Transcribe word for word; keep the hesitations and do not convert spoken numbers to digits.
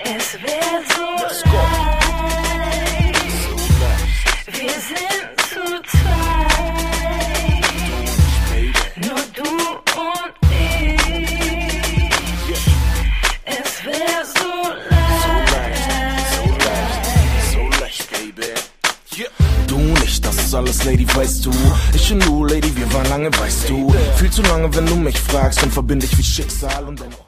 Es wär so leicht, wir sind zu zweit, nur du und ich. Es wär so leicht, so leicht, so leicht, Baby. Du und ich, das ist alles, Lady, weißt du. Ich und du, Lady, wir waren lange, weißt du. Viel zu lange, wenn du mich fragst, und verbinde ich wie Schicksal und dennoch.